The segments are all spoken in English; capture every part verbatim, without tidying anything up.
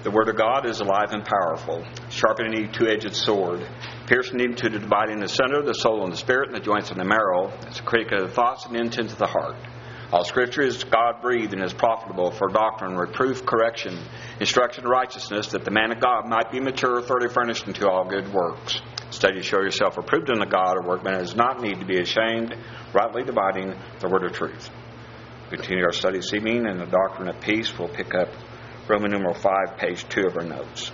The Word of God is alive and powerful, sharpening any two-edged sword, piercing even to the dividing asunder the soul and the spirit and the joints and the marrow. It's a critic of the thoughts and intents of the heart. All Scripture is God-breathed and is profitable for doctrine, reproof, correction, instruction, and righteousness, that the man of God might be mature, thoroughly furnished unto all good works. Study to show yourself approved unto God, a workman does not need to be ashamed, rightly dividing the word of truth. We continue our study this evening in the doctrine of peace. We'll pick up Roman numeral five, page two of our notes.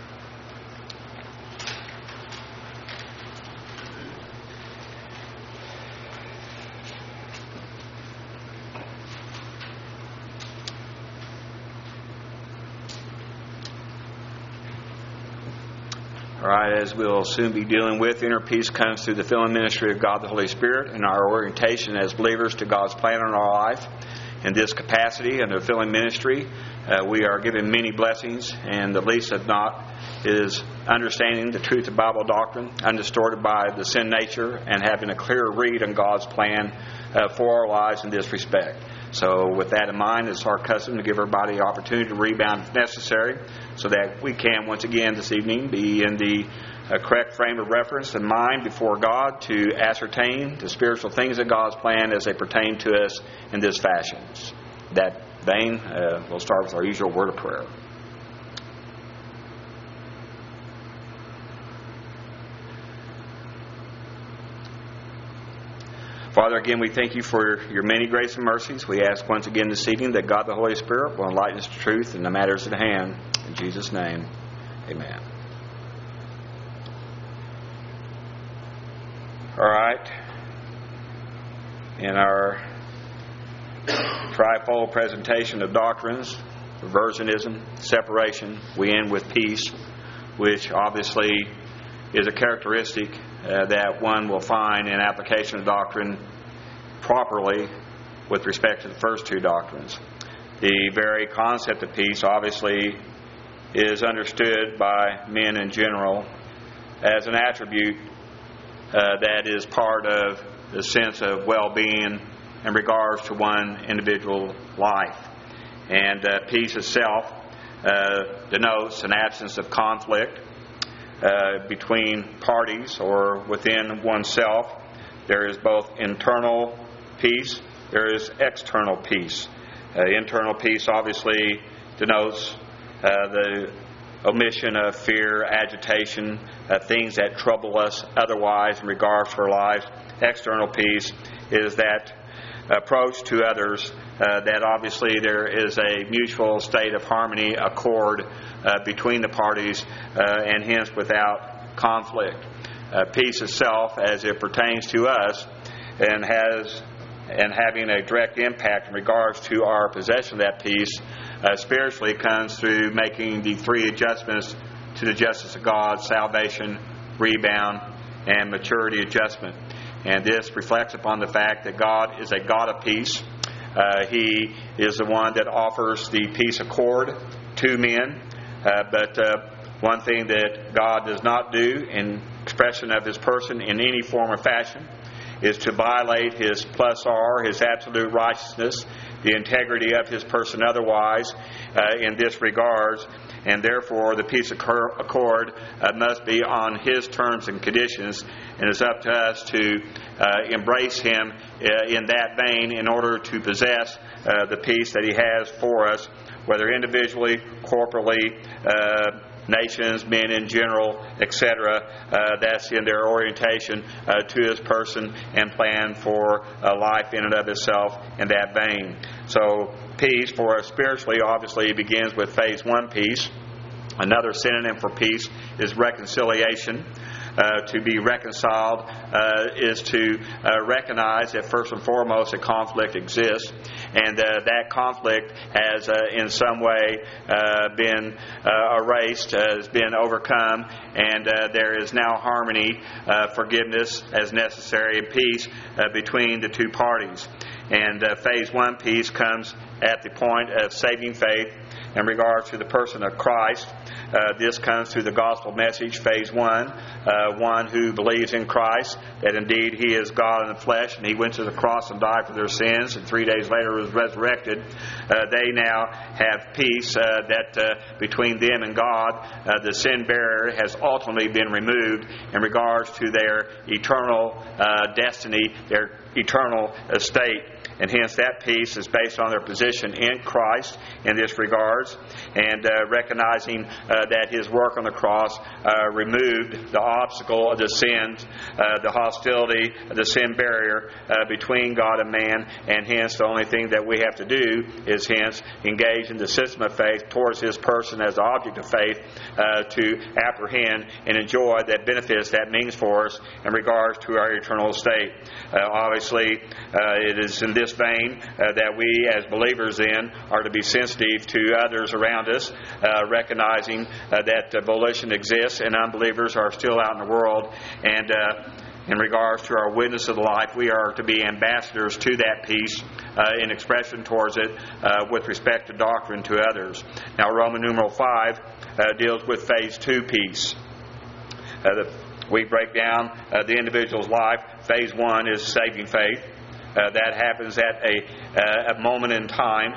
All right, as we'll soon be dealing with, inner peace comes through the filling ministry of God the Holy Spirit and our orientation as believers to God's plan in our life. In this capacity and the filling ministry, uh, we are given many blessings, and the least of not is understanding the truth of Bible doctrine, undistorted by the sin nature, and having a clear read on God's plan uh, for our lives in this respect. So with that in mind, it's our custom to give everybody the opportunity to rebound if necessary, so that we can once again this evening be in the uh, correct frame of reference and mind before God to ascertain the spiritual things of God's plan as they pertain to us in this fashion. In that vein, uh, we'll start with our usual word of prayer. Father, again, we thank you for your many grace and mercies. We ask once again this evening that God the Holy Spirit will enlighten us to truth in the matters at hand. In Jesus' name, amen. All right. In our trifold presentation of doctrines, reversionism, separation, we end with peace, which obviously is a characteristic uh, that one will find in application of doctrine properly with respect to the first two doctrines. The very concept of peace obviously is understood by men in general as an attribute uh, that is part of the sense of well-being in regards to one individual life. And uh, peace itself uh, denotes an absence of conflict Uh, between parties or within oneself. There is both internal peace, there is external peace. Uh, internal peace obviously denotes uh, the omission of fear, agitation, uh, things that trouble us otherwise in regards to our lives. External peace is that approach to others uh, that obviously there is a mutual state of harmony, accord uh, between the parties, uh, and hence without conflict. Uh, peace itself, as it pertains to us, and has and having a direct impact in regards to our possession of that peace, uh, spiritually comes through making the three adjustments to the justice of God: salvation, rebound, and maturity adjustment. And this reflects upon the fact that God is a God of peace. Uh, he is the one that offers the peace accord to men. Uh, but uh, one thing that God does not do in expression of His person in any form or fashion is to violate His plus R, His absolute righteousness, the integrity of His person otherwise uh, in this regards. And therefore the peace accord uh, must be on His terms and conditions, and it's up to us to uh, embrace Him uh, in that vein in order to possess uh, the peace that He has for us, whether individually, corporately, uh, nations, men in general, et cetera. Uh, that's in their orientation uh, to His person and plan for uh, life in and of itself in that vein. So peace for us spiritually obviously begins with phase one peace. Another synonym for peace is reconciliation. Uh, to be reconciled uh, is to uh, recognize that first and foremost a conflict exists, and uh, that conflict has uh, in some way uh, been uh, erased, uh, has been overcome, and uh, there is now harmony, uh, forgiveness as necessary, and peace uh, between the two parties. And uh, phase one peace comes at the point of saving faith, in regards to the person of Christ. Uh, this comes through the gospel message, phase one. Uh, one who believes in Christ, that indeed He is God in the flesh, and He went to the cross and died for their sins, and three days later was resurrected. Uh, they now have peace uh, that uh, between them and God, uh, the sin barrier has ultimately been removed in regards to their eternal uh, destiny, their eternal estate. And hence that peace is based on their position in Christ in this regards, and uh, recognizing uh, that His work on the cross uh, removed the obstacle of the sins, uh, the hostility, the sin barrier uh, between God and man, and hence the only thing that we have to do is hence engage in the system of faith towards His person as the object of faith uh, to apprehend and enjoy that benefits that means for us in regards to our eternal state. Uh, obviously, uh, it is in this vein uh, that we as believers then are to be sensitive to others around us, uh, recognizing uh, that uh, volition exists and unbelievers are still out in the world, and uh, in regards to our witness of the life, we are to be ambassadors to that peace uh, in expression towards it uh, with respect to doctrine to others. Now, Roman numeral five uh, deals with phase two peace. Uh, the, we break down uh, the individual's life. Phase one is saving faith. Uh, that happens at a, uh, a moment in time.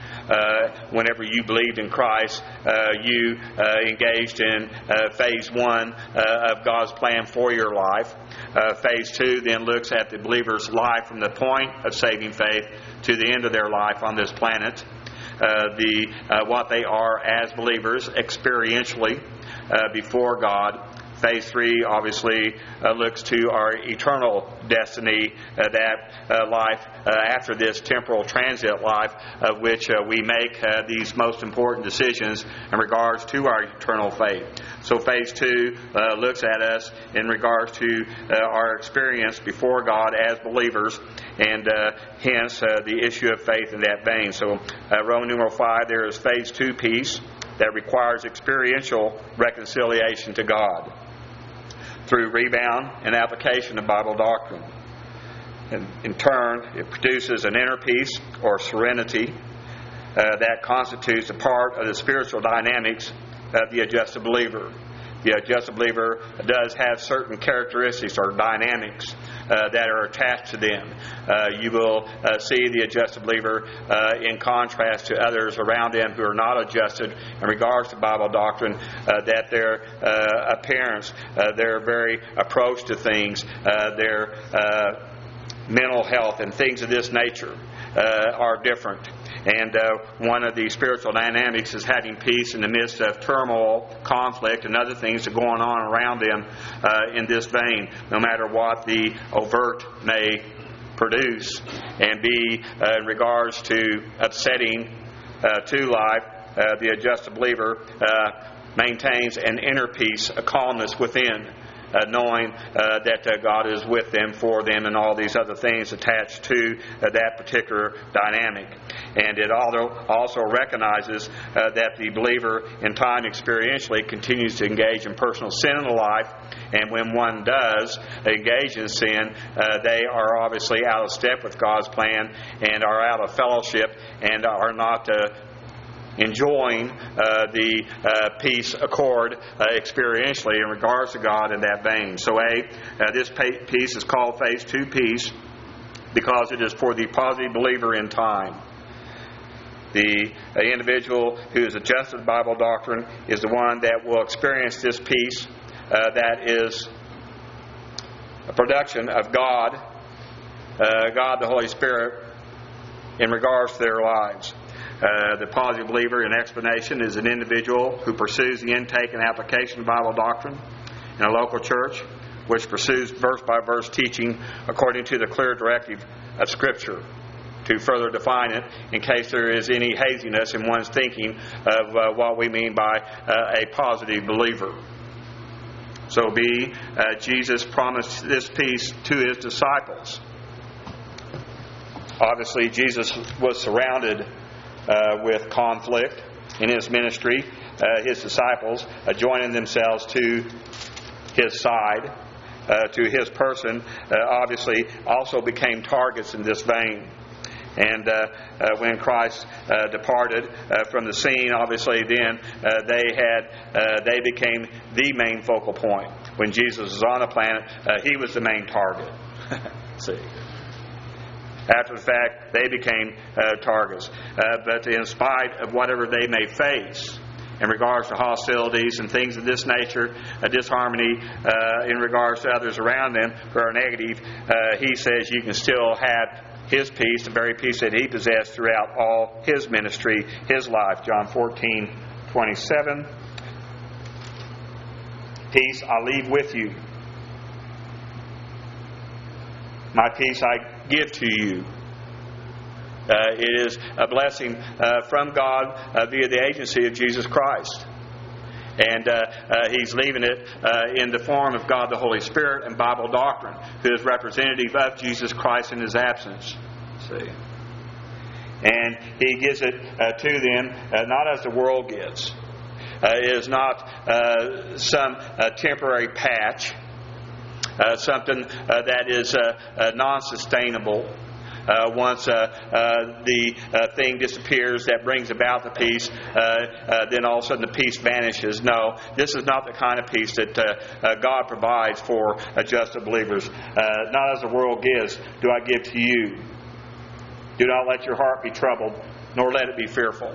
Uh, whenever you believed in Christ, uh, you uh, engaged in uh, phase one uh, of God's plan for your life. Uh, phase two then looks at the believer's life from the point of saving faith to the end of their life on this planet. Uh, the uh, what they are as believers experientially uh, before God. Phase three obviously uh, looks to our eternal destiny, uh, that uh, life uh, after this temporal transit life, of which uh, we make uh, these most important decisions in regards to our eternal faith. So phase two uh, looks at us in regards to uh, our experience before God as believers, and uh, hence uh, the issue of faith in that vein. So uh, Roman numeral five, there is phase two peace that requires experiential reconciliation to God through rebound and application of Bible doctrine. And in turn, it produces an inner peace or serenity uh, that constitutes a part of the spiritual dynamics of the adjusted believer. The adjusted believer does have certain characteristics or dynamics uh, that are attached to them. Uh, you will uh, see the adjusted believer uh, in contrast to others around them who are not adjusted in regards to Bible doctrine, uh, that their uh, appearance, uh, their very approach to things, uh, their uh, mental health and things of this nature uh, are different. And uh, one of the spiritual dynamics is having peace in the midst of turmoil, conflict, and other things that are going on around them uh, in this vein, no matter what the overt may produce and be uh, in regards to upsetting uh, to life. Uh, the adjusted believer uh, maintains an inner peace, a calmness within, Uh, knowing uh, that uh, God is with them, for them, and all these other things attached to uh, that particular dynamic. And it also recognizes uh, that the believer in time experientially continues to engage in personal sin in life, and when one does engage in sin, uh, they are obviously out of step with God's plan and are out of fellowship and are not uh, enjoying uh, the uh, peace accord uh, experientially in regards to God in that vein. So A, uh, this peace is called phase two peace because it is for the positive believer in time. The uh, individual who is adjusted to Bible doctrine is the one that will experience this peace uh, that is a production of God, uh, God the Holy Spirit, in regards to their lives. Uh, the positive believer in explanation is an individual who pursues the intake and application of Bible doctrine in a local church, which pursues verse-by-verse teaching according to the clear directive of Scripture, to further define it in case there is any haziness in one's thinking of uh, what we mean by uh, a positive believer. So B, uh, Jesus promised this peace to His disciples. Obviously, Jesus was surrounded Uh, with conflict in His ministry, uh, His disciples uh, joining themselves to His side, uh, to His person, uh, obviously also became targets in this vein. And uh, uh, when Christ uh, departed uh, from the scene, obviously then uh, they had uh, they became the main focal point. When Jesus was on the planet, uh, he was the main target. See. After the fact, they became uh, targets. Uh, but in spite of whatever they may face in regards to hostilities and things of this nature, a disharmony uh, in regards to others around them who are negative, uh, he says you can still have his peace, the very peace that he possessed throughout all his ministry, his life. John fourteen twenty-seven. Peace I leave with you. My peace I give to you. Uh, it is a blessing uh, from God uh, via the agency of Jesus Christ. And uh, uh, he's leaving it uh, in the form of God the Holy Spirit and Bible doctrine, who is representative of Jesus Christ in his absence. See? And he gives it uh, to them uh, not as the world gives. Uh, it is not uh, some uh, temporary patch, uh, something uh, that is uh, uh, non-sustainable. Uh, once uh, uh, the uh, thing disappears that brings about the peace, uh, uh, then all of a sudden the peace vanishes. No, this is not the kind of peace that uh, uh, God provides for uh, just believers. Uh, not as the world gives, do I give to you. Do not let your heart be troubled, nor let it be fearful.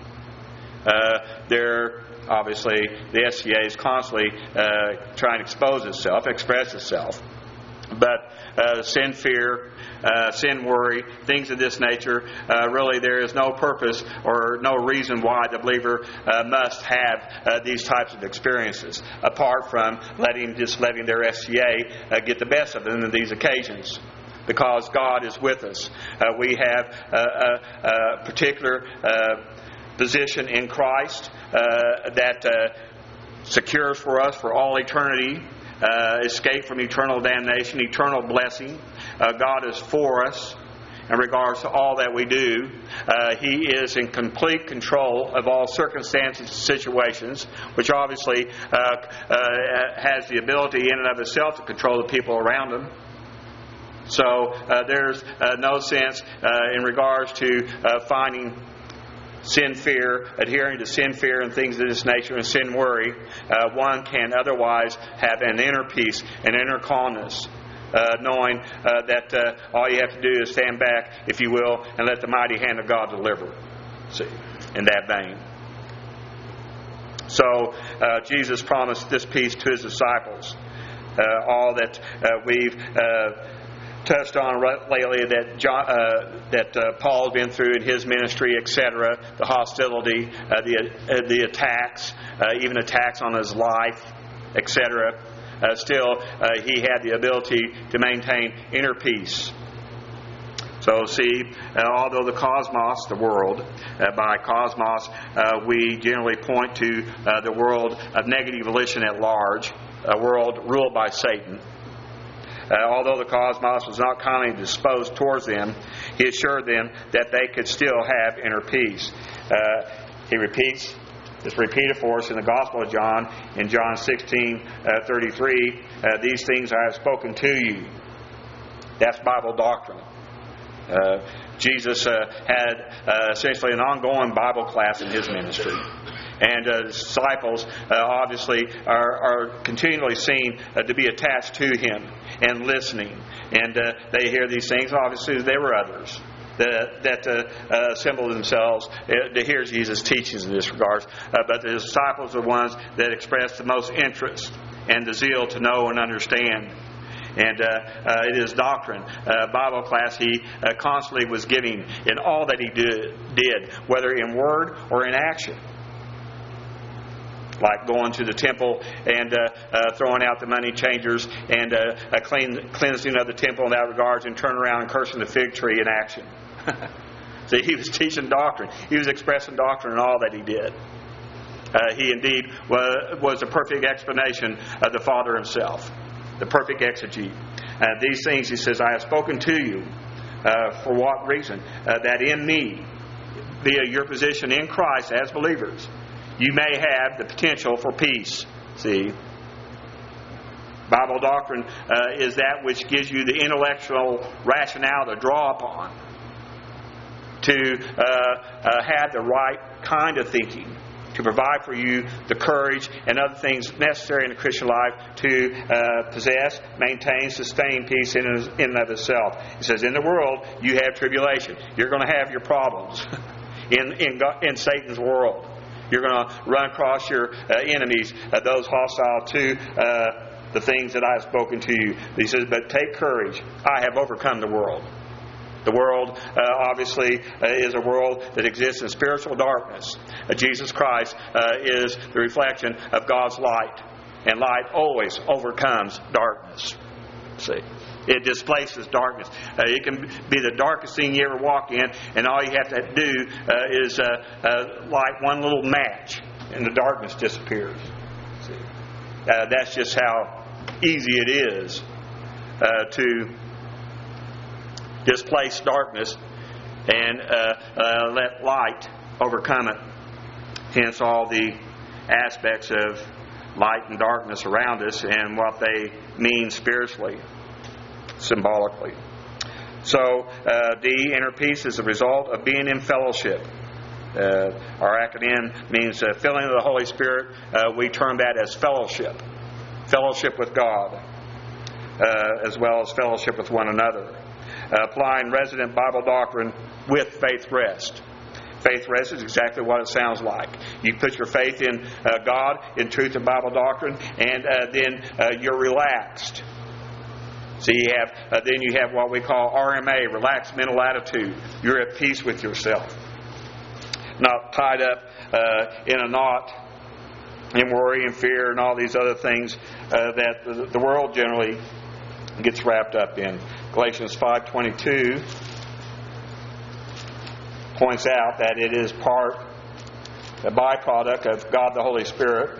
Uh, there, obviously, the S C A is constantly uh, trying to expose itself, express itself. But uh, sin, fear, uh, sin, worry, things of this nature, uh, really there is no purpose or no reason why the believer uh, must have uh, these types of experiences, apart from letting just letting their S C A uh, get the best of them in these occasions. Because God is with us. Uh, we have a, a, a particular uh, position in Christ uh, that uh, secures for us for all eternity. Uh, escape from eternal damnation, eternal blessing. Uh, God is for us in regards to all that we do. Uh, he is in complete control of all circumstances and situations, which obviously uh, uh, has the ability in and of itself to control the people around him. So uh, there's uh, no sense uh, in regards to uh, finding sin, fear, adhering to sin, fear, and things of this nature, and sin, worry. Uh, one can otherwise have an inner peace, an inner calmness, uh, knowing uh, that uh, all you have to do is stand back, if you will, and let the mighty hand of God deliver. See, in that vein. So uh, Jesus promised this peace to his disciples. Uh, all that uh, we've uh, touched on lately, that John, uh, that uh, Paul's been through in his ministry, et cetera. The hostility, uh, the uh, the attacks, uh, even attacks on his life, et cetera. Uh, still, uh, he had the ability to maintain inner peace. So, see, uh, although the cosmos, the world, uh, by cosmos uh, we generally point to uh, the world of negative volition at large, a world ruled by Satan. Uh, although the cosmos was not kindly disposed towards them, he assured them that they could still have inner peace. Uh, he repeats, it's repeated for us in the Gospel of John, in John sixteen thirty-three, uh, these things I have spoken to you. That's Bible doctrine. Uh, Jesus uh, had uh, essentially an ongoing Bible class in his ministry. And uh, disciples uh, obviously are, are continually seen uh, to be attached to him and listening. And uh, they hear these things. Obviously, there were others that, that uh, uh, assembled themselves uh, to hear Jesus' teachings in this regard. Uh, but the disciples are the ones that expressed the most interest and the zeal to know and understand. And uh, uh, it is doctrine, uh, Bible class he uh, constantly was giving in all that he did, did, whether in word or in action. Like going to the temple and uh, uh, throwing out the money changers and uh, a clean, cleansing of the temple in that regard, and turn around and cursing the fig tree in action. See, he was teaching doctrine. He was expressing doctrine in all that he did. Uh, he indeed was, was a perfect explanation of the Father himself. The perfect exegete. Uh, these things, he says, I have spoken to you. Uh, for what reason? Uh, that in me, via your position in Christ as believers, you may have the potential for peace. See? Bible doctrine uh, is that which gives you the intellectual rationale to draw upon. to uh, uh, have the right kind of thinking, to provide for you the courage and other things necessary in the Christian life to uh, possess, maintain, sustain peace in, in and of itself. It says, in the world you have tribulation. You're going to have your problems in, in, in Satan's world. You're going to run across your uh, enemies, uh, those hostile to uh, the things that I have spoken to you. He says, but take courage. I have overcome the world. The world, uh, obviously, uh, is a world that exists in spiritual darkness. Uh, Jesus Christ uh, is the reflection of God's light. And light always overcomes darkness. See? It displaces darkness. Uh, it can be the darkest thing you ever walk in, and all you have to do uh, is uh, uh, light one little match, and the darkness disappears. See? Uh, that's just how easy it is uh, to displace darkness and uh, uh, let light overcome it. Hence all the aspects of light and darkness around us and what they mean spiritually, symbolically. So, uh, D, inner peace is the result of being in fellowship. Uh, our acronym means uh, filling of the Holy Spirit. Uh, we term that as fellowship. Fellowship with God, uh, as well as fellowship with one another. Uh, applying resident Bible doctrine with faith rest. Faith rest is exactly what it sounds like. You put your faith in uh, God, in truth and Bible doctrine, and uh, then uh, you're relaxed. So you have uh, then you have what we call R M A, relaxed mental attitude. You're at peace with yourself, not tied up uh, in a knot in worry and fear and all these other things uh, that the, the world generally gets wrapped up in. Galatians five twenty-two points out that it is part, a byproduct of God the Holy Spirit.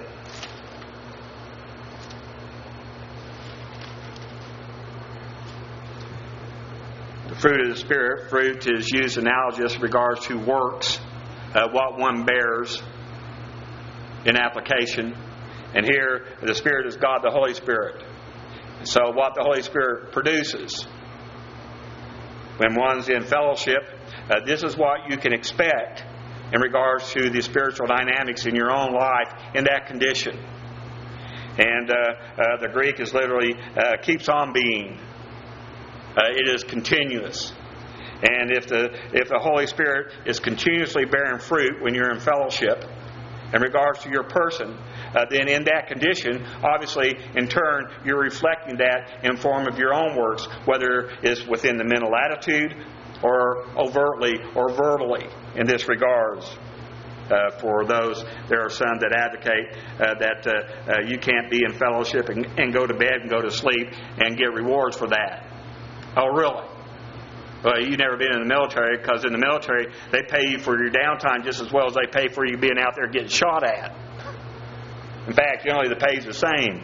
The fruit of the Spirit, fruit is used analogous in regards to works, uh, what one bears in application. And here, the Spirit is God the Holy Spirit. So what the Holy Spirit produces when one's in fellowship, uh, this is what you can expect in regards to the spiritual dynamics in your own life in that condition. And uh, uh, the Greek is literally uh, keeps on being. Uh, it is continuous. And if the if the Holy Spirit is continuously bearing fruit when you're in fellowship in regards to your person, uh, then in that condition, obviously, in turn, you're reflecting that in form of your own works, whether it's within the mental attitude or overtly or verbally in this regards. Uh, for those, there are some that advocate uh, that uh, uh, you can't be in fellowship and, and go to bed and go to sleep and get rewards for that. Oh, really? Well, you've never been in the military, because in the military, they pay you for your downtime just as well as they pay for you being out there getting shot at. In fact, generally the pay's the same.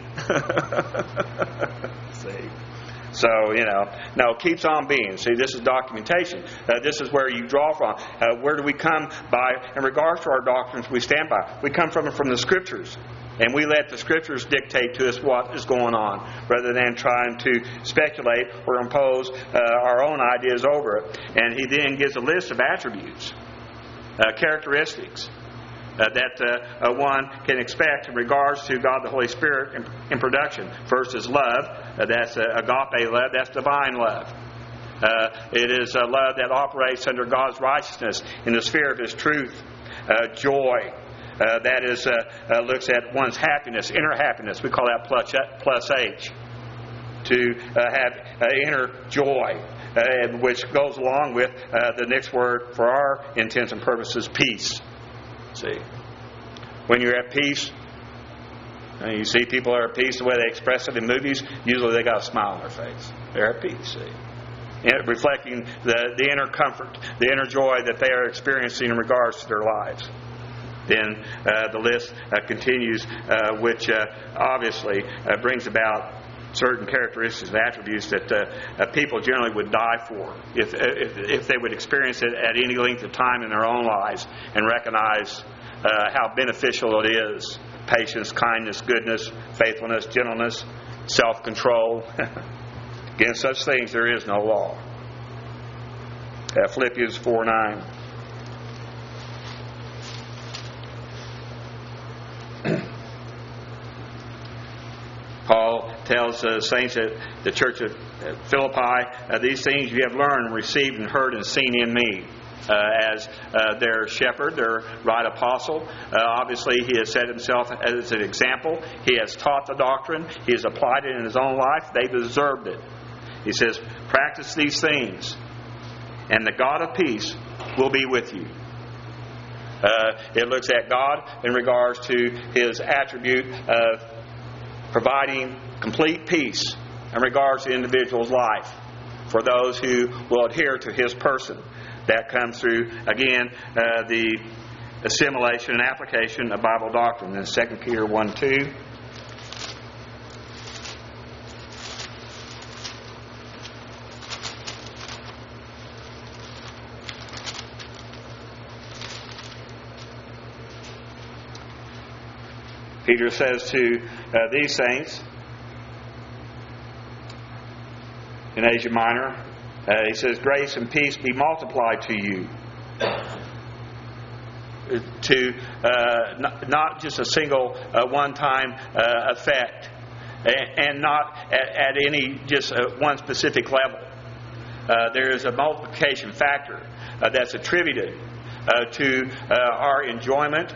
See? So, you know, no, it keeps on being. See, this is documentation. Uh, this is where you draw from. Uh, where do we come by? In regards to our doctrines, we stand by. We come from it from the Scriptures. And we let the Scriptures dictate to us what is going on, rather than trying to speculate or impose uh, our own ideas over it. And he then gives a list of attributes, uh, characteristics, Uh, that uh, uh, one can expect in regards to God the Holy Spirit in, in production. First is love. Uh, that's uh, agape love. That's divine love. Uh, it is a love that operates under God's righteousness in the sphere of His truth. Uh, joy. Uh, that is uh, uh, looks at one's happiness, inner happiness. We call that plus, plus H. To uh, have uh, inner joy, uh, which goes along with uh, the next word for our intents and purposes, peace. See, when you're at peace, and you see people are at peace the way they express it in movies, usually they got a smile on their face. They're at peace, see. And reflecting the, the inner comfort, the inner joy that they are experiencing in regards to their lives. Then uh, the list uh, continues, uh, which uh, obviously uh, brings about certain characteristics and attributes that uh, uh, people generally would die for if, if if they would experience it at any length of time in their own lives and recognize uh, how beneficial it is. Patience, kindness, goodness, faithfulness, gentleness, self-control. Against such things there is no law. Uh, Philippians four nine. Paul tells the uh, saints at the church of Philippi, uh, these things you have learned, received, and heard, and seen in me. Uh, as uh, their shepherd, their right apostle. Uh, obviously, he has set himself as an example. He has taught the doctrine. He has applied it in his own life. They've observed it. He says, practice these things, and the God of peace will be with you. Uh, it looks at God in regards to His attribute of providing complete peace in regards to the individual's life for those who will adhere to His person. That comes through, again, uh, the assimilation and application of Bible doctrine. In Second Peter one two. Peter says to uh, these saints in Asia Minor, Uh, he says, grace and peace be multiplied to you. To uh, not, not just a single uh, one-time uh, effect, and, and not at, at any just uh, one specific level. Uh, there is a multiplication factor uh, that's attributed uh, to uh, our enjoyment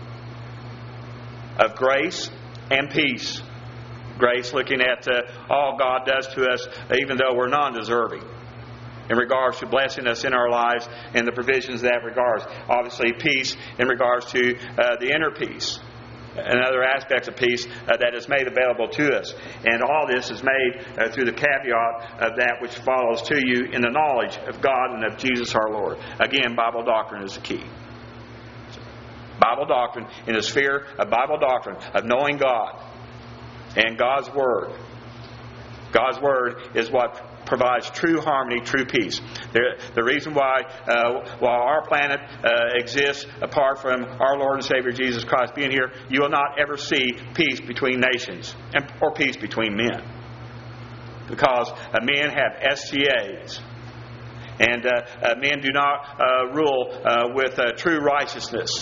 of grace and peace. Grace, looking at uh, all God does to us, even though we're non-deserving, in regards to blessing us in our lives and the provisions in that regards. Obviously, peace in regards to uh, the inner peace and other aspects of peace uh, that is made available to us. And all this is made uh, through the caveat of that which follows to you in the knowledge of God and of Jesus our Lord. Again, Bible doctrine is the key. Bible doctrine, in the sphere of Bible doctrine, of knowing God and God's Word. God's Word is what provides true harmony, true peace. The, the reason why uh, while our planet uh, exists apart from our Lord and Savior Jesus Christ being here, you will not ever see peace between nations and, or peace between men. Because uh, men have S T As. And uh, uh, men do not uh, rule uh, with uh, true righteousness.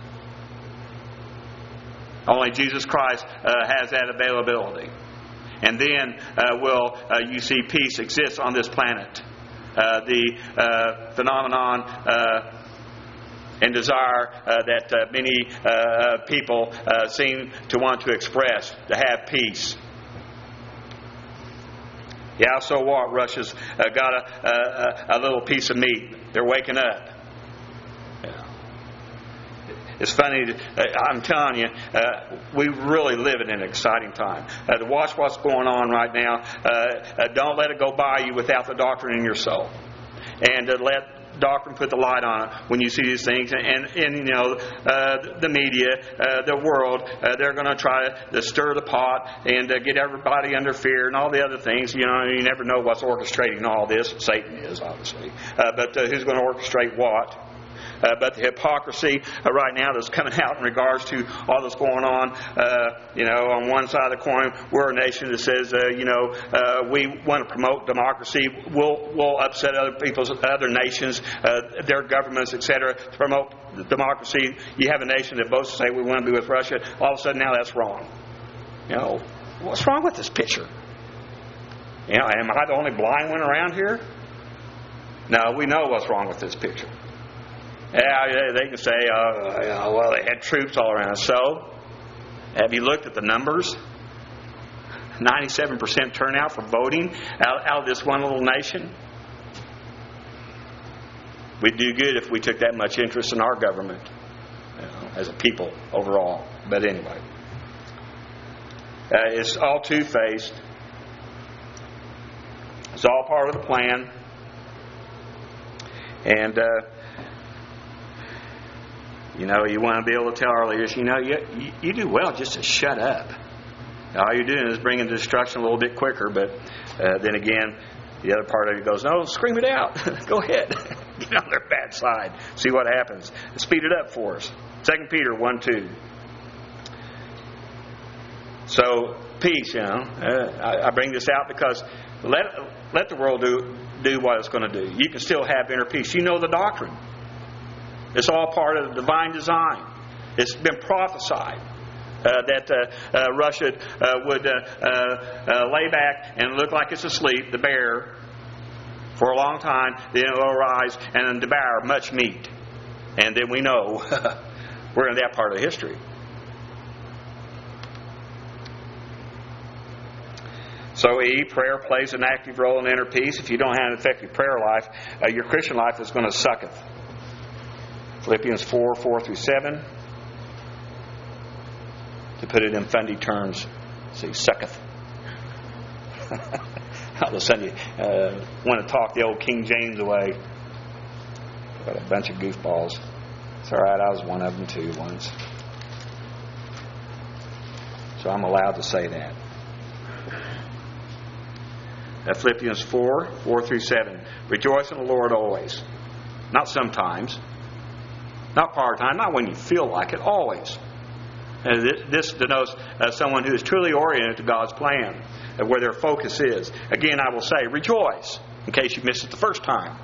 Only Jesus Christ uh, has that availability. And then uh, will uh, you see peace exist on this planet. Uh, the uh, phenomenon uh, and desire uh, that uh, many uh, people uh, seem to want to express, to have peace. Yeah, so what? Russia's uh, got a, a, a little piece of meat. They're waking up. It's funny, I'm telling you, uh, we really live in an exciting time. Uh, to watch what's going on right now, uh, uh, don't let it go by you without the doctrine in your soul. And uh, let doctrine put the light on it when you see these things. And, and you know, uh, the media, uh, the world, uh, they're going to try to stir the pot and uh, get everybody under fear and all the other things. You know, you never know what's orchestrating all this. Satan is, obviously. Uh, but uh, who's going to orchestrate what? Uh, but the hypocrisy uh, right now that's coming out in regards to all that's going on, uh, you know, on one side of the coin, we're a nation that says, uh, you know, uh, we want to promote democracy. We'll, we'll upset other people's, other nations, uh, their governments, et cetera, to promote democracy. You have a nation that boasts to say we want to be with Russia. All of a sudden now that's wrong. You know, what's wrong with this picture? You know, am I the only blind one around here? No, we know what's wrong with this picture. Yeah, they can say, uh, you know, well, they had troops all around. So, have you looked at the numbers? ninety-seven percent turnout for voting out, out of this one little nation. We'd do good if we took that much interest in our government, you know, as a people overall. But anyway, uh, it's all two-faced. It's all part of the plan. And, uh, you know, you want to be able to tell our leaders, you know, you, you, you do well just to shut up. All you're doing is bringing destruction a little bit quicker. But uh, then again, the other part of you goes, no, scream it out. Go ahead. Get on their bad side. See what happens. Speed it up for us. Second Peter one two. So, peace, you know. Uh, I, I bring this out because let let the world do, do what it's going to do. You can still have inner peace. You know the doctrine. It's all part of the divine design. It's been prophesied uh, that uh, uh, Russia uh, would uh, uh, uh, lay back and look like it's asleep, the bear, for a long time. Then it will arise and devour much meat. And then we know we're in that part of history. So E, prayer plays an active role in inner peace. If you don't have an effective prayer life, uh, your Christian life is going to sucketh. Philippians four, four through seven. To put it in fundy terms, see, sucketh. All of a sudden you uh, want to talk the old King James away. Got a bunch of goofballs. It's all right, I was one of them too once. So I'm allowed to say that. Uh, Philippians four, four through seven. Rejoice in the Lord always. Not sometimes. Not part-time. Not when you feel like it. Always. Uh, this, this denotes uh, someone who is truly oriented to God's plan, uh, where their focus is. Again, I will say, rejoice, in case you missed it the first time.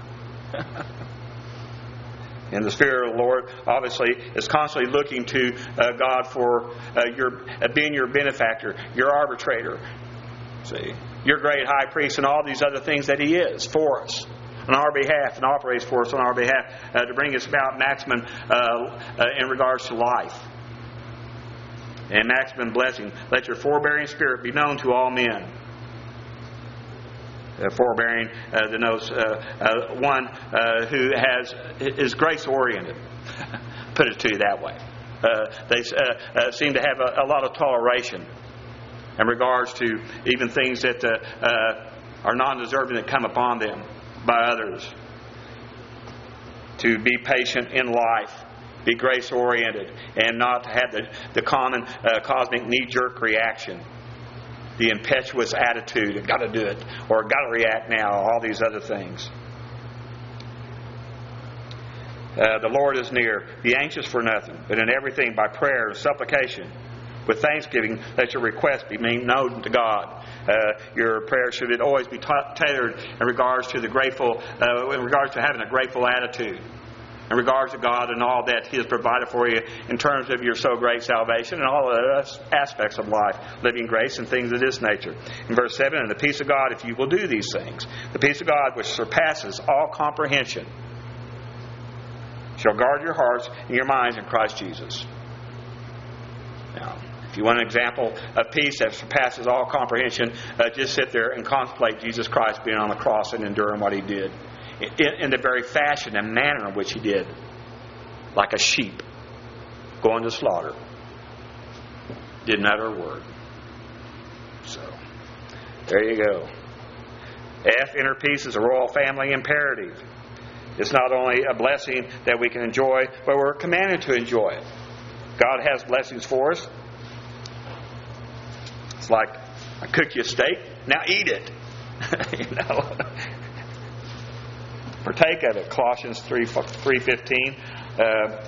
And the Spirit of the Lord, obviously, is constantly looking to uh, God for uh, your uh, being your benefactor, your arbitrator, see, your great high priest, and all these other things that He is for us on our behalf and operates for us on our behalf uh, to bring us about maximum uh, uh, in regards to life and maximum blessing. Let your forbearing spirit be known to all men. Uh, forbearing uh, denotes uh, uh, one uh, who has is grace oriented. Put it to you that way. Uh, they uh, uh, seem to have a, a lot of toleration in regards to even things that uh, uh, are non-deserving that come upon them by others. To be patient in life, be grace oriented, and not to have the, the common uh, cosmic knee-jerk reaction. The impetuous attitude, I've got to do it, or got to react now, all these other things. Uh, the Lord is near. Be anxious for nothing, but in everything by prayer and supplication, with thanksgiving, let your requests be made known to God. Uh, your prayer should always be ta- tailored in regards to the grateful, uh, in regards to having a grateful attitude. In regards to God and all that He has provided for you in terms of your so great salvation and all the aspects of life, living grace and things of this nature. In verse seven, and the peace of God, if you will do these things, the peace of God which surpasses all comprehension, shall guard your hearts and your minds in Christ Jesus. Now, if you want an example of peace that surpasses all comprehension, uh, just sit there and contemplate Jesus Christ being on the cross and enduring what He did. In, in the very fashion and manner in which He did. Like a sheep going to slaughter. Didn't utter a word. So, there you go. F, inner peace is a royal family imperative. It's not only a blessing that we can enjoy, but we're commanded to enjoy it. God has blessings for us. It's like, I cook you a steak, now eat it. You know. Partake of it. Colossians three fifteen. Uh,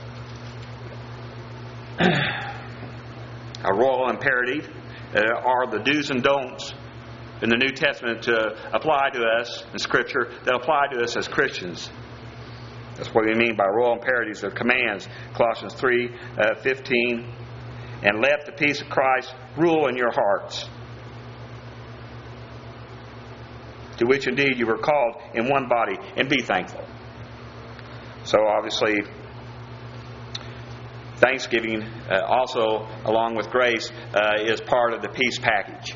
a royal imperative uh, are the do's and don'ts in the New Testament to apply to us in Scripture that apply to us as Christians. That's what we mean by royal imperatives or commands. Colossians three fifteen. And let the peace of Christ rule in your hearts, to which indeed you were called in one body, and be thankful. So obviously, thanksgiving uh, also, along with grace, uh, is part of the peace package.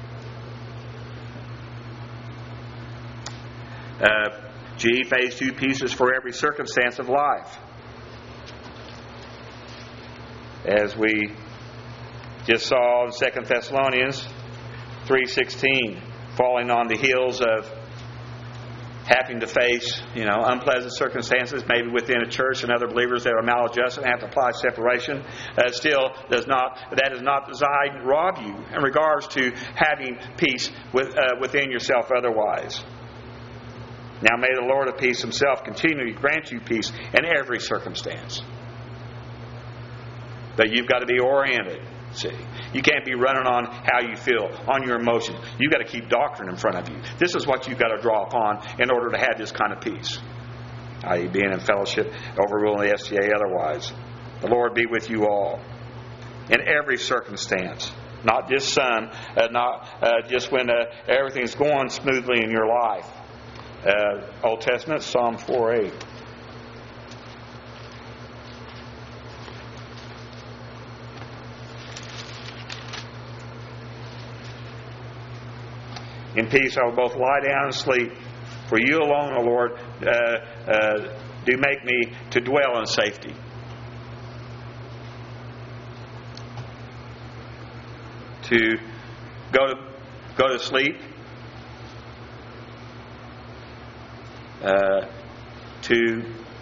Uh, G, phase two, pieces for every circumstance of life. As we just saw in Second Thessalonians three sixteen, falling on the heels of having to face, you know, unpleasant circumstances, maybe within a church and other believers that are maladjusted and have to apply separation, uh, still does not, that is not designed to rob you in regards to having peace with, uh, within yourself otherwise. Now may the Lord of peace Himself continually grant you peace in every circumstance. But you've got to be oriented. See, you can't be running on how you feel, on your emotions. You've got to keep doctrine in front of you. This is what you've got to draw upon in order to have this kind of peace, that is, being in fellowship, overruling the S T A otherwise. The Lord be with you all in every circumstance, not just some, uh, not uh, just when uh, everything's going smoothly in your life. Uh, Old Testament, Psalm four eight. In peace I will both lie down and sleep. For you alone, O Lord, uh, uh, do make me to dwell in safety. To go to go to sleep. Uh, to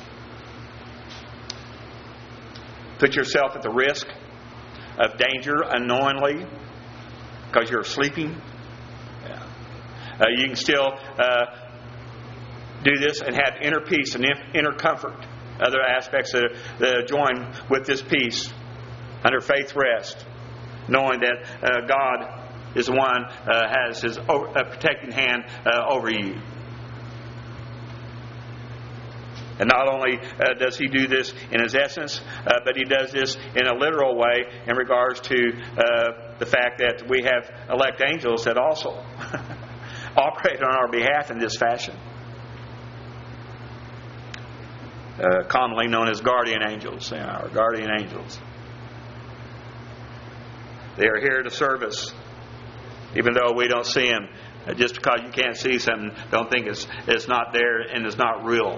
put yourself at the risk of danger unknowingly because you're sleeping. Uh, you can still uh, do this and have inner peace and inner comfort. Other aspects that, that join with this peace under faith rest, knowing that uh, God is the one uh, has His over, uh, protecting hand uh, over you. And not only uh, does He do this in His essence, uh, but He does this in a literal way in regards to uh, the fact that we have elect angels that also operate on our behalf in this fashion. Uh, commonly known as guardian angels. They are our guardian angels. They are here to serve us, even though we don't see them. Uh, just because you can't see something, don't think it's, it's not there and it's not real.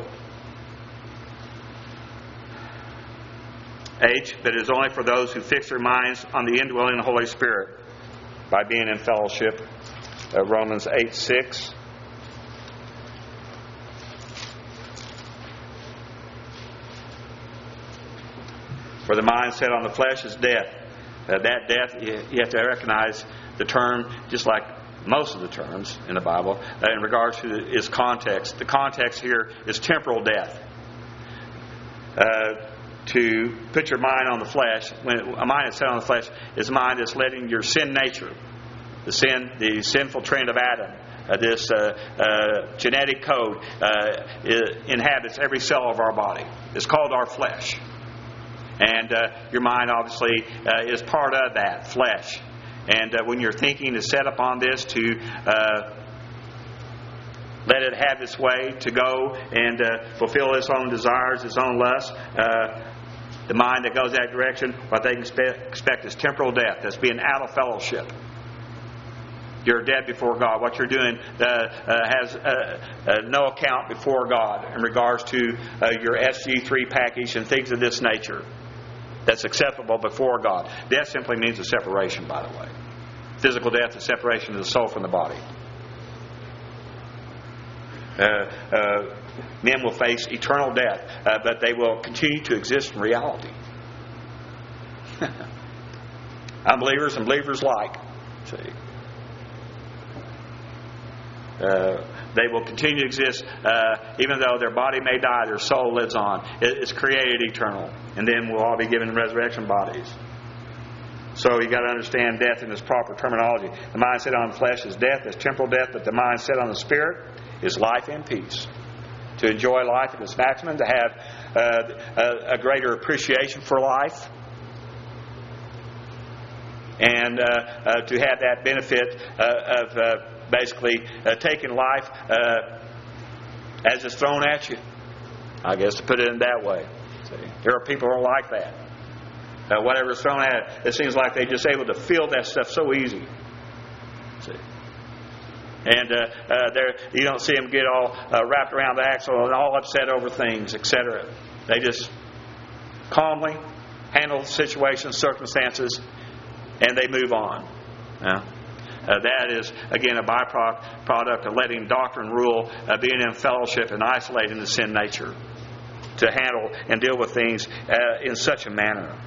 H, but it is only for those who fix their minds on the indwelling of the Holy Spirit by being in fellowship. Uh, Romans eight six. For the mind set on the flesh is death. Uh, that death, you, you have to recognize the term, just like most of the terms in the Bible, uh, in regards to its context. The context here is temporal death. Uh, to put your mind on the flesh, when a mind is set on the flesh, is a mind that's letting your sin nature, the sin, the sinful trend of Adam, uh, this uh, uh, genetic code uh, inhabits every cell of our body. It's called our flesh. And uh, your mind obviously uh, is part of that flesh. And uh, when your thinking is set upon this to uh, let it have its way, to go and uh, fulfill its own desires, its own lusts, uh, the mind that goes that direction, what they expect, expect is temporal death. That's being out of fellowship. You're dead before God. What you're doing uh, uh, has uh, uh, no account before God in regards to uh, your S G three package and things of this nature that's acceptable before God. Death simply means a separation, by the way. Physical death is separation of the soul from the body. Uh, uh, men will face eternal death, uh, but they will continue to exist in reality. Unbelievers and believers alike. See. Uh, they will continue to exist uh, even though their body may die, their soul lives on. It, it's created eternal. And then we'll all be given resurrection bodies. So you got to understand death in its proper terminology. The mind set on the flesh is death, is temporal death, but the mind set on the spirit is life and peace. To enjoy life at its maximum, to have uh, a, a greater appreciation for life, and uh, uh, to have that benefit uh, of uh, basically uh, taking life uh, as it's thrown at you. I guess to put it in that way. See, there are people who are like that. Uh, whatever is thrown at it, it seems like they're just able to feel that stuff so easy. See. And uh, uh, you don't see them get all uh, wrapped around the axle and all upset over things, et cetera. They just calmly handle situations, circumstances, and they move on. Yeah. Uh, that is, again, a byproduct of letting doctrine rule, uh, being in fellowship and isolating the sin nature to handle and deal with things uh, in such a manner.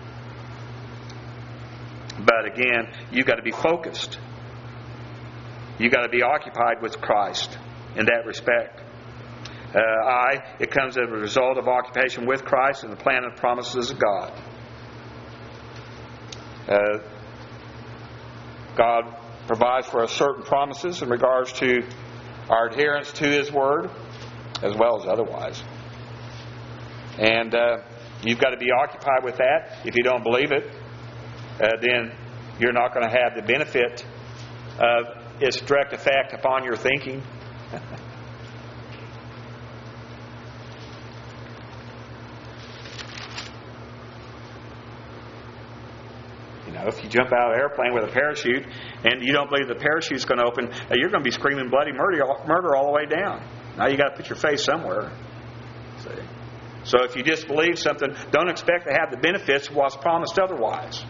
But again, you've got to be focused. You've got to be occupied with Christ in that respect. Uh, I, it comes as a result of occupation with Christ and the plan and promises of God. Uh, God provides for us certain promises in regards to our adherence to His Word, as well as otherwise. And uh, you've got to be occupied with that. If you don't believe it, uh, then you're not going to have the benefit of its direct effect upon your thinking. You know, if you jump out of an airplane with a parachute and you don't believe the parachute's going to open, you're going to be screaming bloody murder, murder all the way down. Now you got to put your face somewhere. See? So if you disbelieve something, don't expect to have the benefits of what's promised otherwise.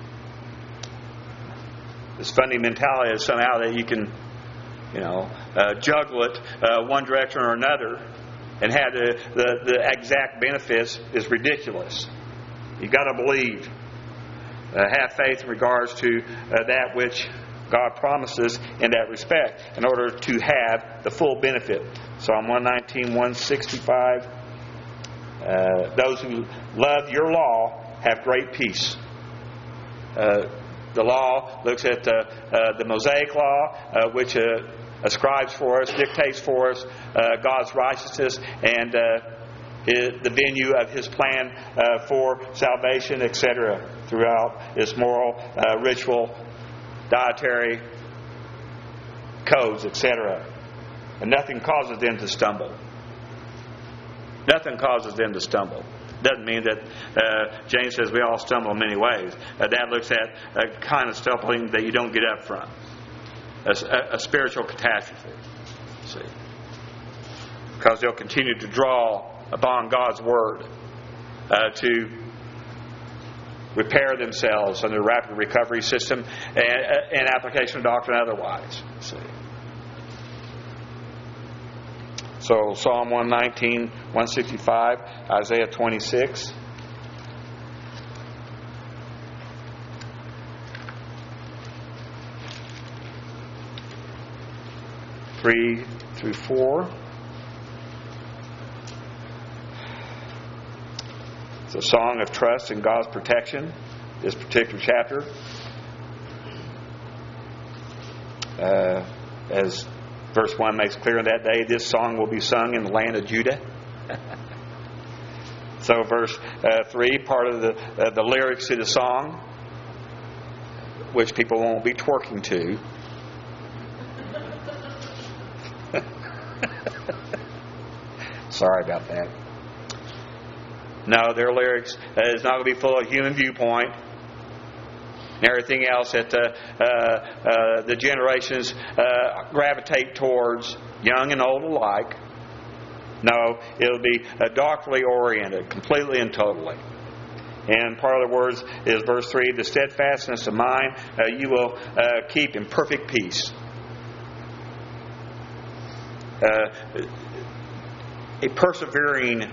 This funny mentality is somehow that you can, you know, uh, juggle it uh, one direction or another and have the, the, the exact benefits is ridiculous. You've got to believe. Uh, have faith in regards to uh, that which God promises in that respect in order to have the full benefit. Psalm one nineteen, one sixty-five. Uh, those who love your law have great peace. Uh, the law looks at uh, uh, the Mosaic law, uh, which uh, ascribes for us, dictates for us uh, God's righteousness and uh, the venue of His plan uh, for salvation, et cetera, throughout His moral, uh, ritual, dietary codes, et cetera. And nothing causes them to stumble. Nothing causes them to stumble. Doesn't mean that uh, James says we all stumble in many ways. Uh, that looks at a kind of stumbling that you don't get up from. A, a spiritual catastrophe. See? Because they'll continue to draw upon God's Word uh, to repair themselves under the rapid recovery system and, and application of doctrine otherwise. See. So Psalm one nineteen, one sixty-five, Isaiah twenty-six. Three through four. It's a song of trust in God's protection, this particular chapter. Uh, as verse one makes clear, in that day this song will be sung in the land of Judah. So verse uh, three, part of the, uh, the lyrics to the song, which people won't be twerking to. Sorry about that. No, their lyrics uh, is not going to be full of human viewpoint and everything else that uh, uh, uh, the generations uh, gravitate towards, young and old alike. No, it'll be uh, doctrinally oriented, completely and totally. And part of the words is verse three, the steadfastness of mind uh, you will uh, keep in perfect peace. Uh, a persevering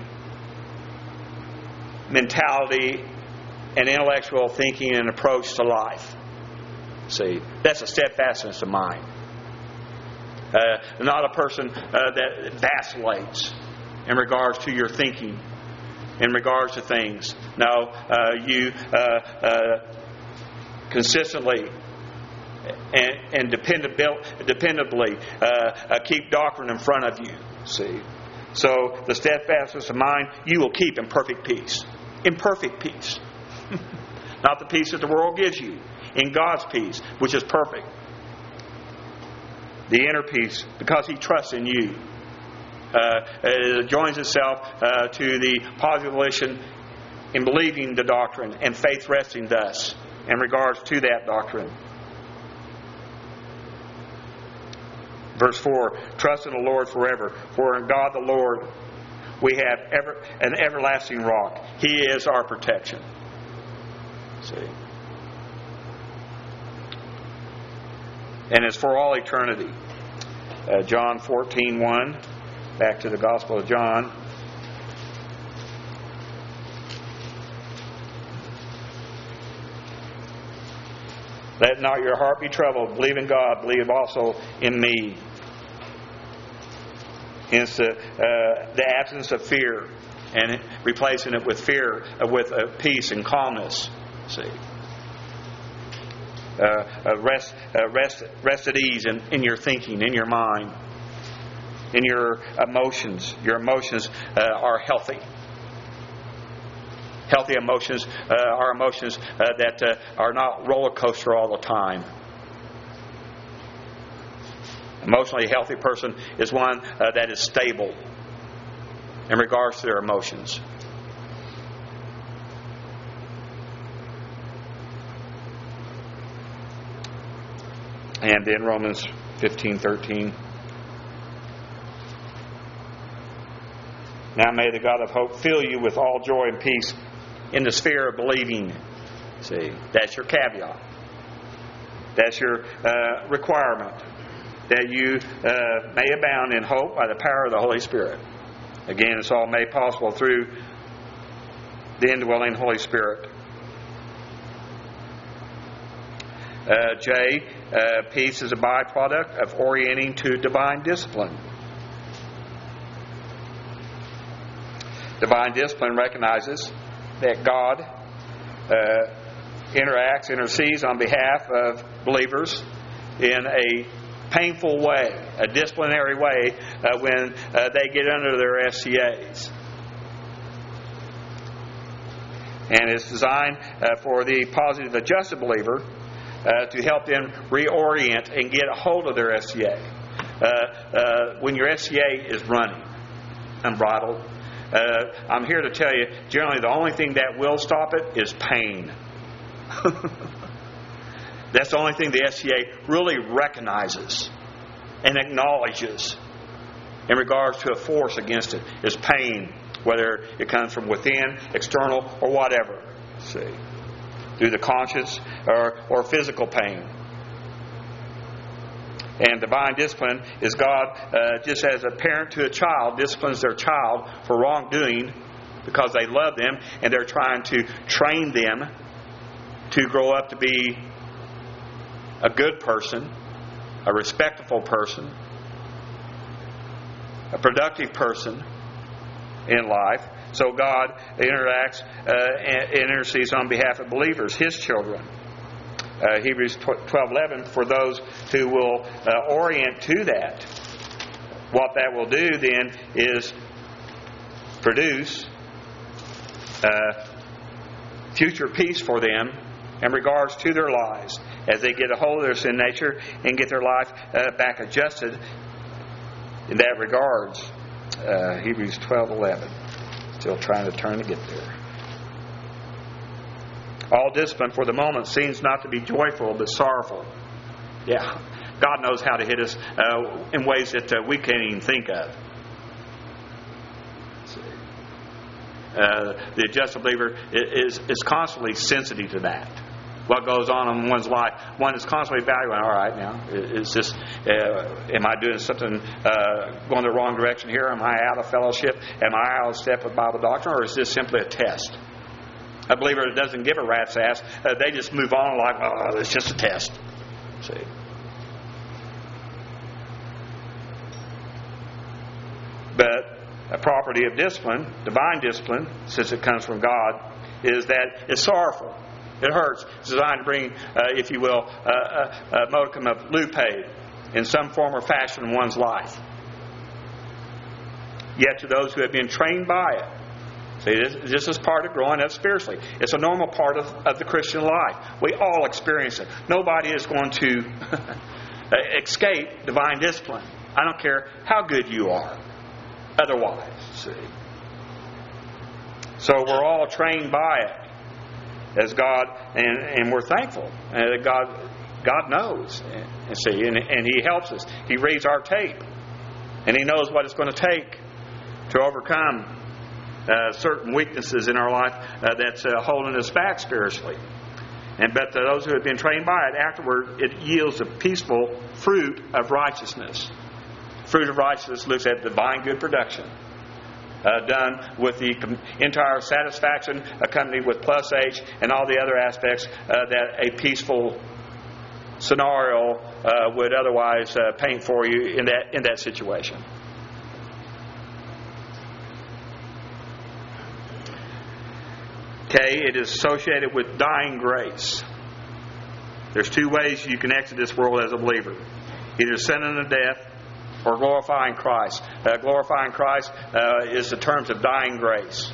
mentality and intellectual thinking and approach to life. See, that's a steadfastness of mind. Uh, not a person uh, that vacillates in regards to your thinking, in regards to things. No, uh, you uh, uh, consistently and, and dependably, dependably uh, uh, keep doctrine in front of you. See, so the steadfastness of mind you will keep in perfect peace. In perfect peace. Not the peace that the world gives you. In God's peace, which is perfect. The inner peace, because He trusts in you. Uh, it joins itself uh, to the positive volition in believing the doctrine and faith resting thus in regards to that doctrine. Verse four, trust in the Lord forever, for in God the Lord we have ever an everlasting rock. He is our protection. See? And it's for all eternity. Uh, John fourteen one, back to the Gospel of John. Let not your heart be troubled. Believe in God. Believe also in me. Hence the, uh, the absence of fear and replacing it with fear, uh, with uh, peace and calmness. See. uh, uh, rest, uh, rest, rest at ease in, in your thinking, in your mind, in your emotions. Your emotions uh, are healthy. Healthy emotions uh, are emotions uh, that uh, are not roller coaster all the time. Emotionally healthy person is one uh, that is stable in regards to their emotions. And then Romans fifteen thirteen. Now may the God of hope fill you with all joy and peace in the sphere of believing. See, that's your caveat. That's your uh, requirement. That you uh, may abound in hope by the power of the Holy Spirit. Again, it's all made possible through the indwelling Holy Spirit. Uh, J, uh, peace is a byproduct of orienting to divine discipline. Divine discipline recognizes that God uh, interacts, intercedes on behalf of believers in a painful way, a disciplinary way, uh, when uh, they get under their S C As. And it's designed uh, for the positive adjusted believer uh, to help them reorient and get a hold of their S C A. Uh, uh, when your S C A is running unbridled, uh, I'm here to tell you, generally the only thing that will stop it is pain. That's the only thing the S C A really recognizes and acknowledges in regards to a force against it is pain, whether it comes from within, external, or whatever. See, through the conscience or, or physical pain. And divine discipline is God, uh, just as a parent to a child disciplines their child for wrongdoing because they love them and they're trying to train them to grow up to be a good person, a respectful person, a productive person in life. So God interacts uh, and intercedes on behalf of believers, His children. Uh, Hebrews twelve eleven, for those who will uh, orient to that, what that will do then is produce uh, future peace for them in regards to their lives as they get a hold of their sin nature and get their life uh, back adjusted in that regards. Uh, Hebrews twelve eleven. Still trying to turn to get there. All discipline for the moment seems not to be joyful but sorrowful. Yeah, God knows how to hit us uh, in ways that uh, we can't even think of. Uh, the adjusted believer is, is constantly sensitive to that. What goes on in one's life. One is constantly evaluating, all right, now, is this, uh, am I doing something, uh, going the wrong direction here? Am I out of fellowship? Am I out of step with Bible doctrine? Or is this simply a test? A believer that doesn't give a rat's ass, uh, they just move on like, oh, it's just a test. See? But a property of discipline, divine discipline, since it comes from God, is that it's sorrowful. It hurts. It's designed to bring, uh, if you will, uh, a, a modicum of lupe in some form or fashion in one's life. Yet to those who have been trained by it. See, this, this is part of growing up spiritually. It's a normal part of, of the Christian life. We all experience it. Nobody is going to escape divine discipline. I don't care how good you are. Otherwise, see. So we're all trained by it. As God, and, and we're thankful. And God God knows. And see, and, and He helps us. He reads our tape. And He knows what it's going to take to overcome uh, certain weaknesses in our life uh, that's uh, holding us back spiritually. And but to those who have been trained by it, afterward it yields a peaceful fruit of righteousness. Fruit of righteousness looks at divine good production. Uh, done with the entire satisfaction accompanied with plus H and all the other aspects uh, that a peaceful scenario uh, would otherwise uh, paint for you in that in that situation. Okay, it is associated with dying grace. There's two ways you can exit this world as a believer. Either sin unto death or glorifying Christ. Uh, glorifying Christ uh, is the terms of dying grace.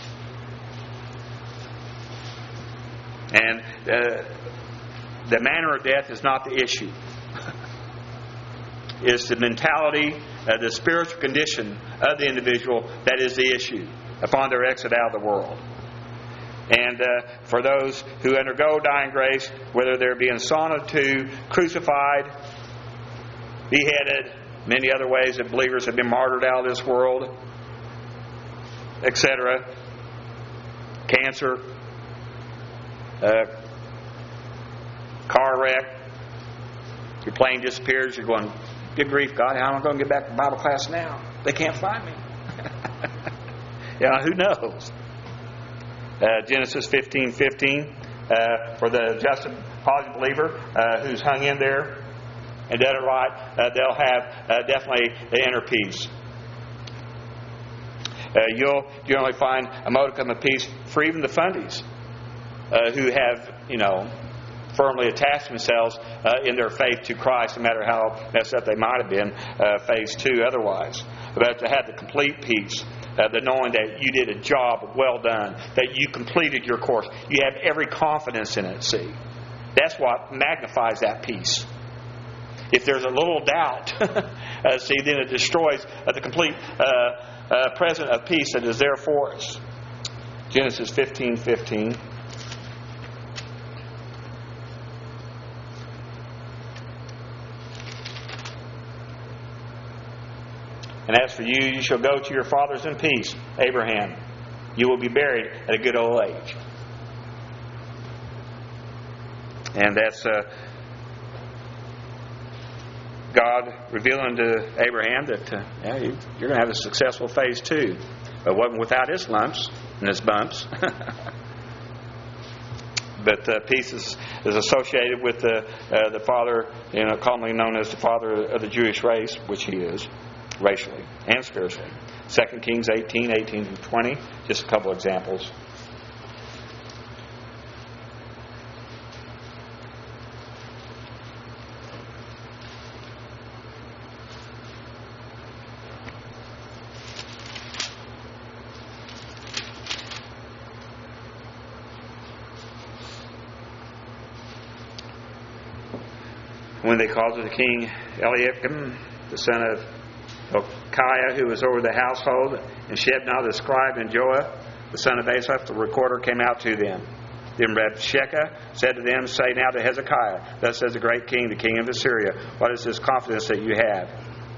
And uh, the manner of death is not the issue. It's the mentality, uh, the spiritual condition of the individual that is the issue upon their exit out of the world. And uh, for those who undergo dying grace, whether they're being sawn to, crucified, beheaded, many other ways that believers have been martyred out of this world, et cetera, cancer, uh, car wreck, your plane disappears, you're going, good grief, God, how am I going to get back to Bible class now? They can't find me. Yeah, who knows? Uh, Genesis fifteen fifteen, uh, for the just and positive believer uh, who's hung in there and done it right, uh, they'll have uh, definitely the inner peace. Uh, you'll generally find a modicum of peace for even the fundies uh, who have, you know, firmly attached themselves uh, in their faith to Christ, no matter how messed up they might have been, uh, phase two otherwise. But to have the complete peace, uh, the knowing that you did a job well done, that you completed your course. You have every confidence in it, see. That's what magnifies that peace. If there's a little doubt, uh, see, then it destroys uh, the complete uh, uh, present of peace that is there for us. Genesis fifteen fifteen. And as for you, you shall go to your fathers in peace, Abraham. You will be buried at a good old age. And that's uh, God revealing to Abraham that uh, yeah, you're going to have a successful phase two. But it wasn't without its lumps and its bumps. But uh, peace is, is associated with the uh, the father, you know, commonly known as the father of the Jewish race, which he is, racially and spiritually. Second Kings eighteen, eighteen to twenty. Just a couple examples. When they called to the king Eliakim, the son of Hilkiah, who was over the household, and Shebna the scribe, and Joah, the son of Asaph, the recorder, came out to them. Then Rabshakeh said to them, Say now to Hezekiah, Thus says the great king, the king of Assyria, What is this confidence that you have?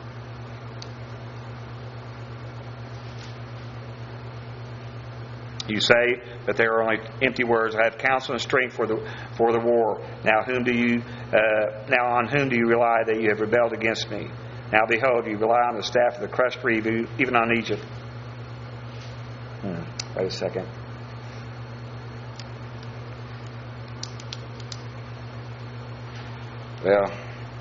You say that they are only empty words. I have counsel and strength for the for the war. Now whom do you uh, now on whom do you rely that you have rebelled against me? Now behold, you rely on the staff of the crushed reed, even on Egypt. Hmm. Wait a second. Well,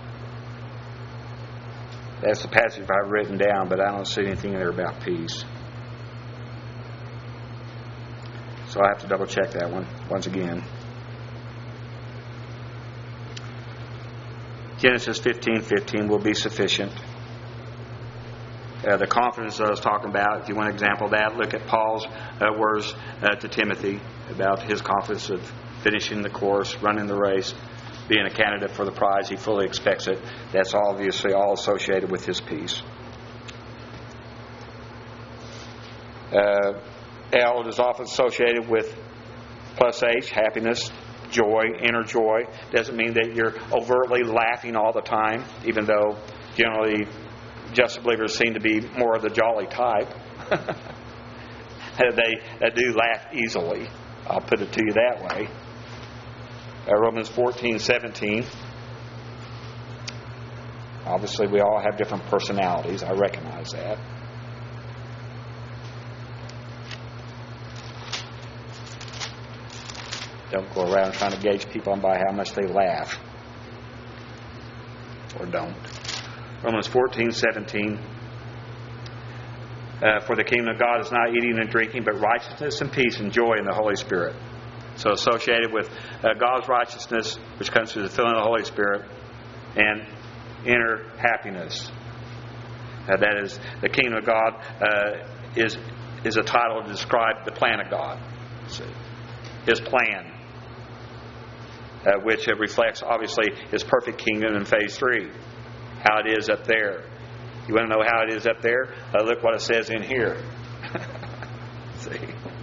that's the passage I've written down, but I don't see anything there about peace. So I have to double check that one once again. Genesis fifteen fifteen will be sufficient. Uh, the confidence I was talking about, if you want an example of that, look at Paul's uh, words uh, to Timothy about his confidence of finishing the course, running the race, being a candidate for the prize. He fully expects it. That's obviously all associated with his peace. Uh, L is often associated with plus H, happiness, joy, inner joy. Doesn't mean that you're overtly laughing all the time, even though generally just believers seem to be more of the jolly type. they, they do laugh easily. I'll put it to you that way. Uh, Romans fourteen seventeen. Obviously, we all have different personalities. I recognize that. Don't go around trying to gauge people by how much they laugh. Or don't. Romans fourteen seventeen. Uh, For the kingdom of God is not eating and drinking, but righteousness and peace and joy in the Holy Spirit. So associated with uh, God's righteousness, which comes through the filling of the Holy Spirit, and inner happiness. Uh, that is, the kingdom of God uh, is is a title to describe the plan of God. See? His plan, uh, which reflects, obviously, His perfect kingdom in phase three. How it is up there. You want to know how it is up there? Uh, look what it says in here. See?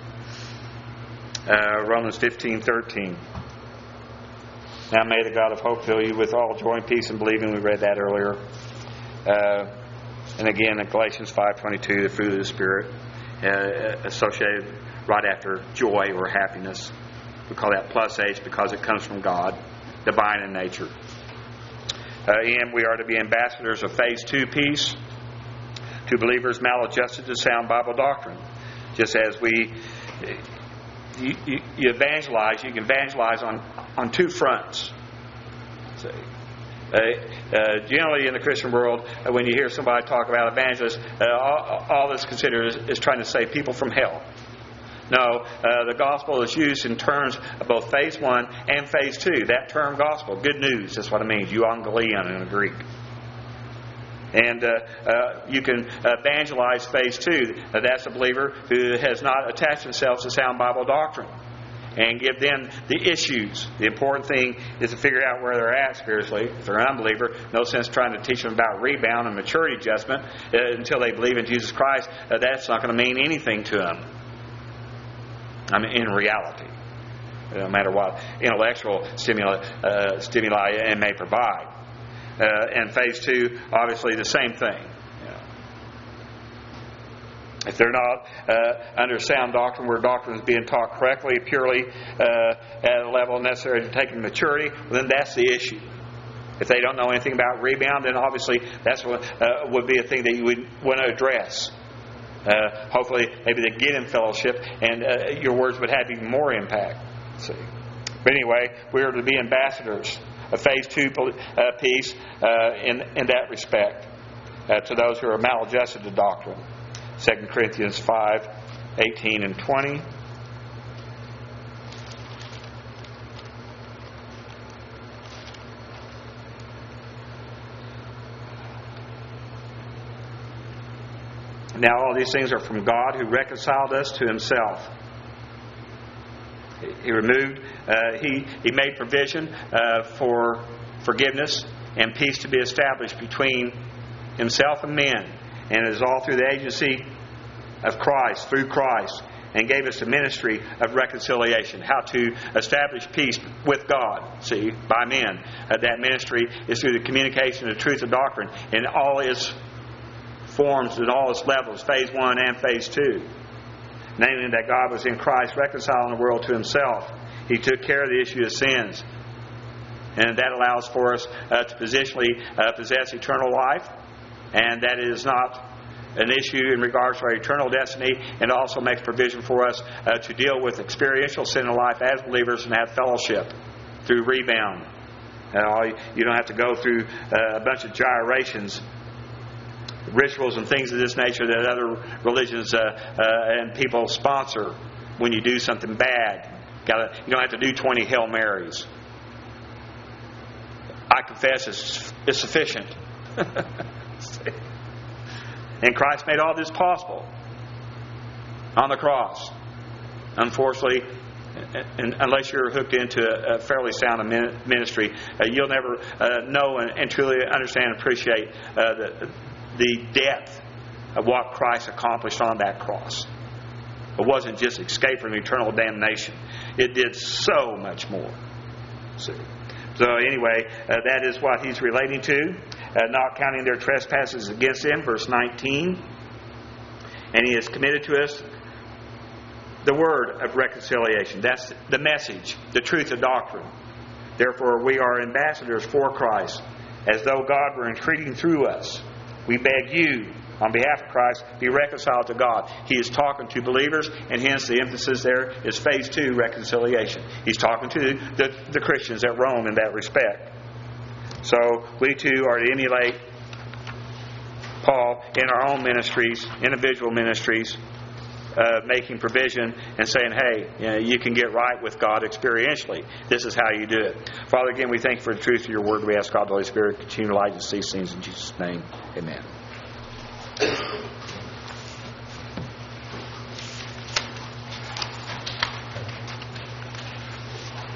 Uh, Romans fifteen thirteen. Now may the God of hope fill you with all joy and peace and believing. We read that earlier. Uh, and again in Galatians five twenty-two, the fruit of the Spirit, uh, associated right after joy or happiness. We call that plus H because it comes from God, divine in nature. Uh, and we are to be ambassadors of phase two peace to believers maladjusted to sound Bible doctrine. Just as we you, you, you evangelize, you can evangelize on, on two fronts. See? Uh, uh, generally in the Christian world, uh, when you hear somebody talk about evangelists, uh, all, all that's considered is, is trying to save people from hell. No, uh, the gospel is used in terms of both phase one and phase two. That term gospel, good news, that's what it means. Euangelion in the Greek. And uh, uh, you can evangelize phase two. Uh, that's a believer who has not attached themselves to sound Bible doctrine. And give them the issues. The important thing is to figure out where they're at spiritually. If they're an unbeliever, no sense trying to teach them about rebound and maturity adjustment uh, until they believe in Jesus Christ. Uh, that's not going to mean anything to them. I mean, in reality, no matter what intellectual stimuli, uh, stimuli it may provide. Uh, and phase two, obviously, the same thing. Yeah. If they're not uh, under sound doctrine, where doctrine is being taught correctly, purely uh, at a level necessary to take in maturity, well, then that's the issue. If they don't know anything about rebound, then obviously that's what uh, would be a thing that you would want to address. Uh, hopefully, maybe they get in fellowship, and uh, your words would have even more impact. See, but anyway, we are to be ambassadors of phase two uh, peace uh, in in that respect uh, to those who are maladjusted to doctrine. Second Corinthians five, eighteen and twenty. Now all these things are from God, who reconciled us to Himself. He removed, uh, he, he made provision uh, for forgiveness and peace to be established between Himself and men. And it is all through the agency of Christ, through Christ, and gave us the ministry of reconciliation. How to establish peace with God, see, by men. Uh, that ministry is through the communication of the truth of doctrine in all its forms and all its levels, phase one and phase two. Namely, that God was in Christ reconciling the world to Himself. He took care of the issue of sins. And that allows for us uh, to positionally uh, possess eternal life. And that is not an issue in regards to our eternal destiny, and also makes provision for us uh, to deal with experiential sin in life as believers and have fellowship through rebound. Uh, you don't have to go through uh, a bunch of gyrations, rituals and things of this nature that other religions uh, uh, and people sponsor when you do something bad. Gotta, you don't have to do twenty Hail Marys. I confess it's, it's sufficient. And Christ made all this possible on the cross. Unfortunately, and unless you're hooked into a fairly sound ministry, uh, you'll never uh, know and, and truly understand and appreciate uh, the the depth of what Christ accomplished on that cross. It wasn't just escape from eternal damnation. It did so much more. See? So anyway, uh, that is what he's relating to. Uh, not counting their trespasses against him, verse nineteen. And he has committed to us the word of reconciliation. That's the message, the truth of doctrine. Therefore, we are ambassadors for Christ, as though God were entreating through us. We beg you, on behalf of Christ, be reconciled to God. He is talking to believers, and hence the emphasis there is phase two, reconciliation. He's talking to the, the Christians at Rome in that respect. So we too are to emulate Paul in our own ministries, individual ministries, uh, making provision and saying, hey, you know, you can get right with God experientially. This is how you do it. Father, again, we thank you for the truth of your word. We ask God, the Holy Spirit, continue to light us these things in Jesus' name. Amen.